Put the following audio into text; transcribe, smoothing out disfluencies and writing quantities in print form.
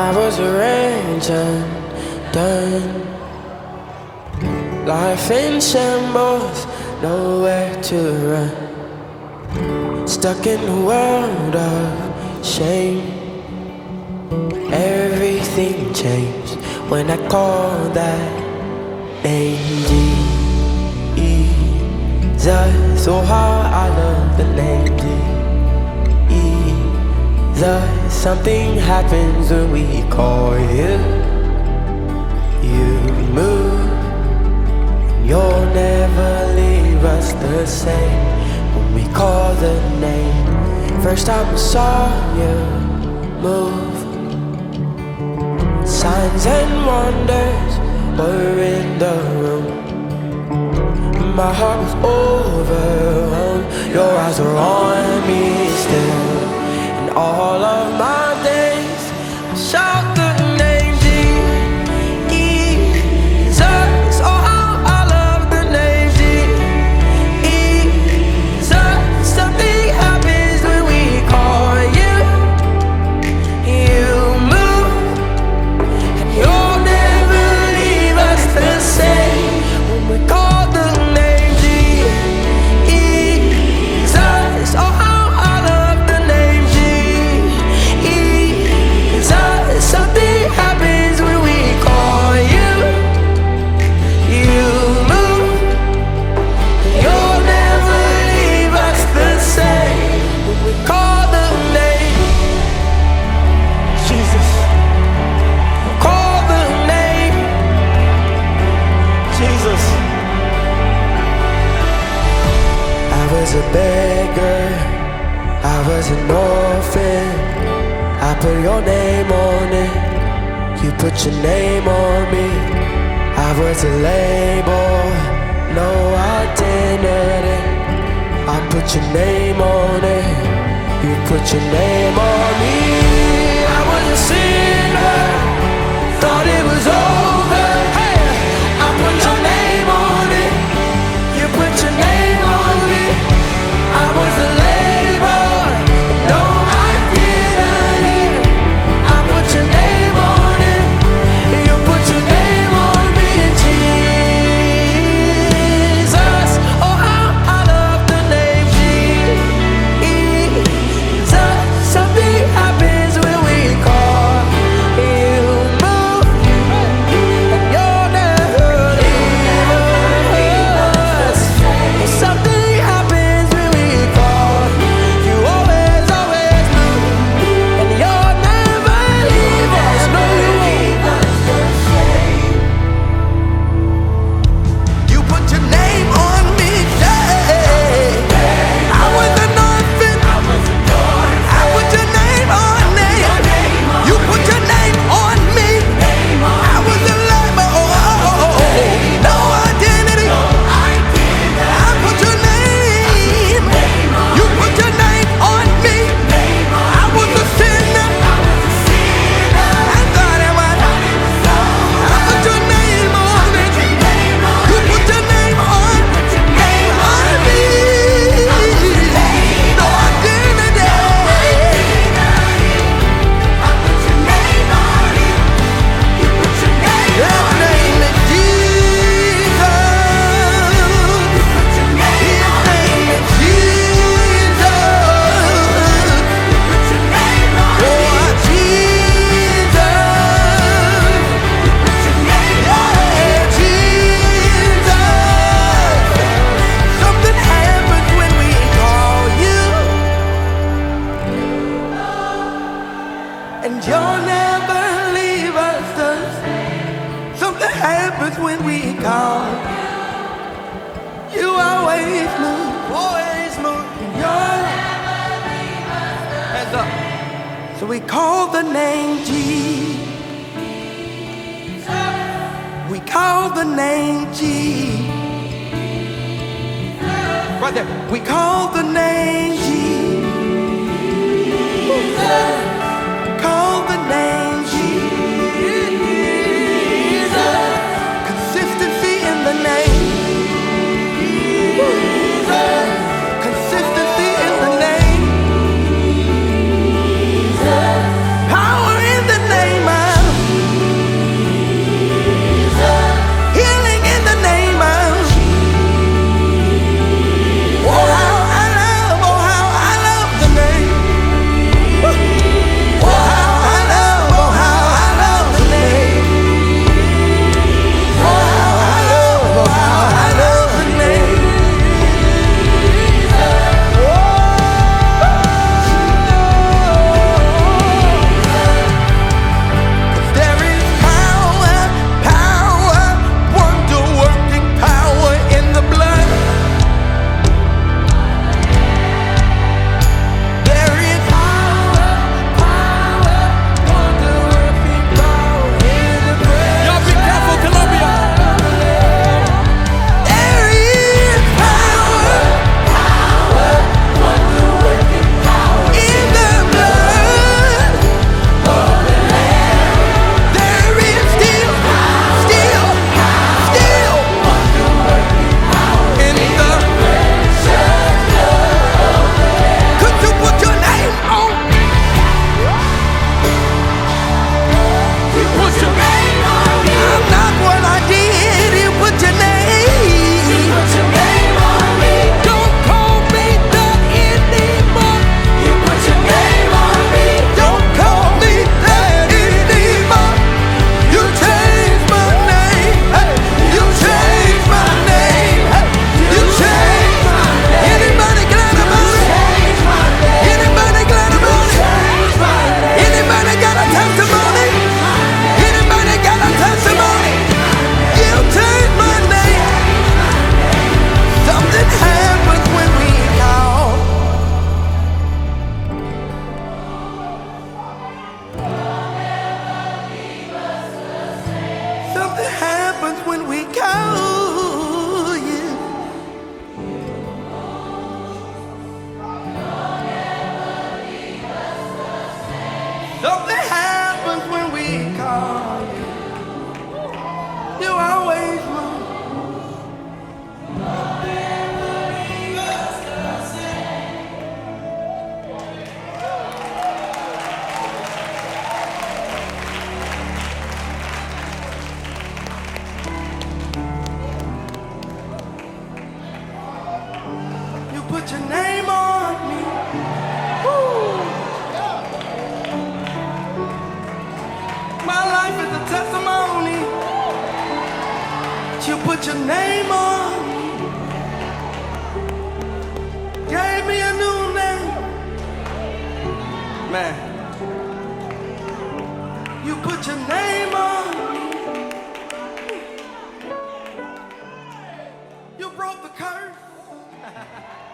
I was arranged and done. Life in shambles, nowhere to run. Stuck in a world of shame. Everything changed when I called that name, Jesus. Oh, how I love the name Jesus. Something happens when we call you. You move, you'll never leave us the same. When we call the name, first time I saw you move, signs and wonders were in the room. My heart was overwhelmed. Your eyes were on me still. And all of my days I shout the name Jesus. Oh, how I love the name Jesus. Something happens when we call you. You move, and you'll never leave us the same. When we call the name Jesus. Oh, how I love the name Jesus. Something happens when we call you. You move, you'll never leave us the same. When we call the name Jesus. Call the name Jesus. I was a beggar, I was an orphan. I put your name on it, you put your name on me. I was a label, no identity. I put your name on it, you put your name on me. I was a sinner, thought it was over. Hey, I put your name on it, you put your name on me. I was a label, no identity. I put your name on it, you put your name on me, Jesus. Oh, how I love the name Jesus. Something happens when we call you. Move, and you'll never leave us. Something happens when we call you. Always, always move, and you'll never leave us. No, you won't. You put your name on me, yeah. I was an orphan. I put your name on me. You put your name on me. I was a label, no identity. I put your name. You put your name on me. I was a sinner. I thought I was. I put your name on it. You put your name on me. No identity. That name is Jesus. His name is Jesus. Oh, Jesus. Yeah, Jesus. Something happens when we call you, and you'll never leave us. Something happens when we call you. Always move, always move. You're hands up. So we call the name Jesus. We call the name Jesus. Right there. We call the name Jesus. Call the name Jesus. Consistency in the name. Consistency in the name. Power in the name of testimony. You put your name on. Gave me a new name. Man. You put your name on. You broke the curse.